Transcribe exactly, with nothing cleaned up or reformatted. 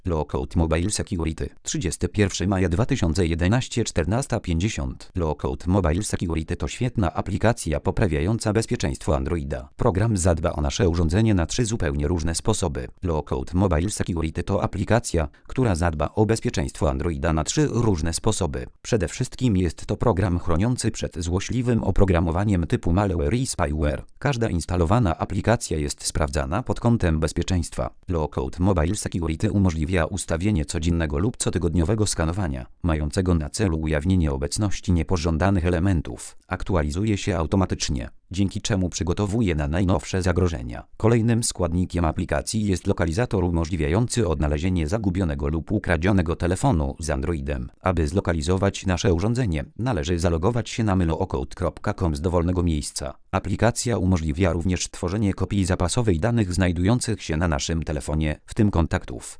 Low-Code Mobile Security. trzydziestego pierwszego maja dwa tysiące jedenastego, czternasta pięćdziesiąt. Low-Code Mobile Security to świetna aplikacja poprawiająca bezpieczeństwo Androida. Program zadba o nasze urządzenie na trzy zupełnie różne sposoby. Low-Code Mobile Security to aplikacja, która zadba o bezpieczeństwo Androida na trzy różne sposoby. Przede wszystkim jest to program chroniący przed złośliwym oprogramowaniem typu malware i spyware. Każda instalowana aplikacja jest sprawdzana pod kątem bezpieczeństwa. Low-Code Mobile Security umożliwia ustawienie codziennego lub cotygodniowego skanowania, mającego na celu ujawnienie obecności niepożądanych elementów. Aktualizuje się automatycznie, dzięki czemu przygotowuje na najnowsze zagrożenia. Kolejnym składnikiem aplikacji jest lokalizator umożliwiający odnalezienie zagubionego lub ukradzionego telefonu z Androidem. Aby zlokalizować nasze urządzenie, należy zalogować się na mylocode kropka com z dowolnego miejsca. Aplikacja umożliwia również tworzenie kopii zapasowej danych znajdujących się na naszym telefonie, w tym kontaktów.